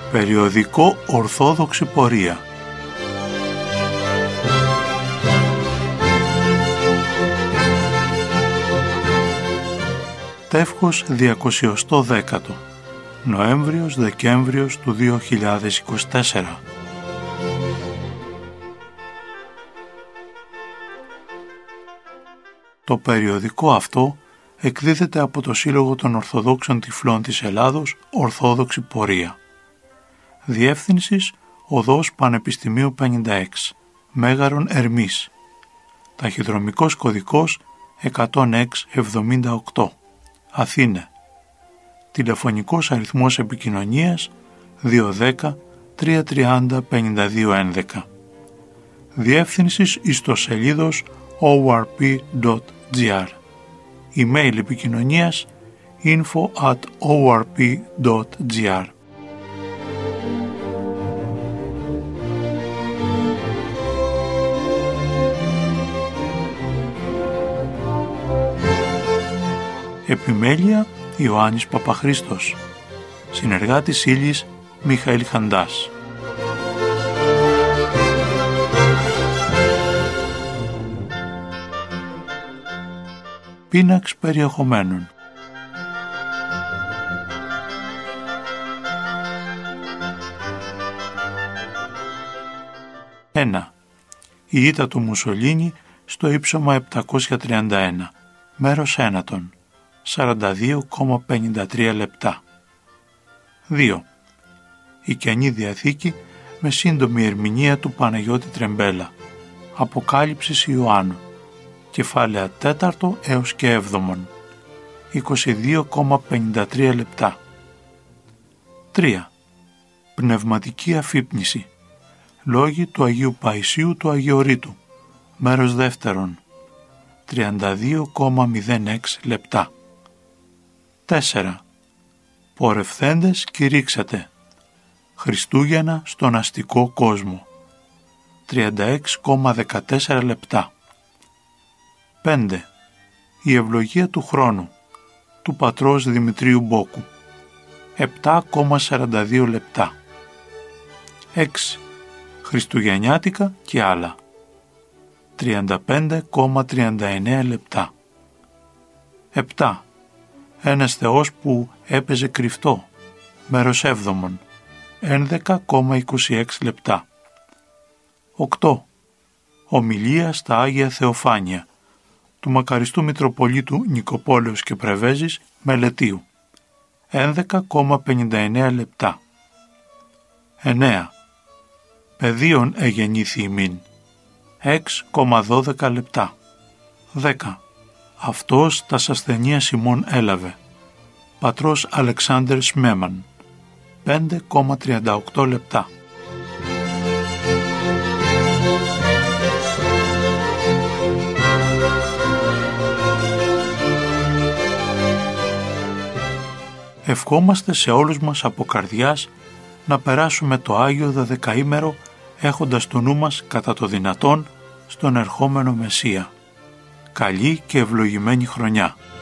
Περιοδικό Ορθόδοξη Πορεία. Τεύχος 210, Νοέμβριος-Δεκέμβριος του 2024. Το περιοδικό αυτό εκδίδεται από το Σύλλογο των Ορθοδόξων Τυφλών της Ελλάδος, Ορθόδοξη Πορεία. Διεύθυνσης Οδός Πανεπιστημίου 56, Μέγαρον Ερμής. Ταχυδρομικός κωδικός 10678, Αθήνα. Τηλεφωνικός αριθμός επικοινωνίας 210-330-5211. Διεύθυνσης ιστοσελίδος orp.gr. Email επικοινωνίας info@orp.gr. Επιμέλεια Ιωάννης Παπαχρήστος. Συνεργάτης ύλης Μιχαήλ Χαντάς. Πίναξ περιεχομένων. Ένα. Η ήττα του Μουσολίνι στο ύψωμα 731, μέρος ένατον, 42,53 λεπτά. 2. Η Καινή Διαθήκη με σύντομη ερμηνεία του Παναγιώτη Τρεμπέλα. Αποκάλυψης Ιωάννου. Κεφάλαια 4 έως και 7, 22,53 λεπτά. 3. Πνευματική αφύπνιση. Λόγοι του Αγίου Παϊσίου του Αγιορείτου. Μέρος δεύτερον, 32,06 λεπτά. 4. Πορευθέντες κηρύξατε. Χριστούγεννα στον αστικό κόσμο. 36,14 λεπτά. 5. Η ευλογία του χρόνου του πατρός Δημητρίου Μπόκου. 7,42 λεπτά. 6. Χριστουγεννιάτικα και άλλα. 35,39 λεπτά. 7. Ένας Θεός που έπαιζε κρυφτό. Μέρος 7. 11,26 λεπτά. 8. Ομιλία στα Άγια Θεοφάνεια του μακαριστού Μητροπολίτου Νικοπόλεως και Πρεβέζης Μελετίου. 11,59 λεπτά. 9. Παιδίον εγεννήθη ημίν. 6,12 λεπτά. 10. Αυτός τας ασθενείας ημών έλαβε. Πατρός Αλεξάνδρ Σμέμαν. 5,38 λεπτά. Ευχόμαστε σε όλους μας από καρδιάς να περάσουμε το Άγιο Δωδεκαήμερο έχοντας το νου μας κατά το δυνατόν στον ερχόμενο Μεσσία. Καλή και ευλογημένη χρονιά.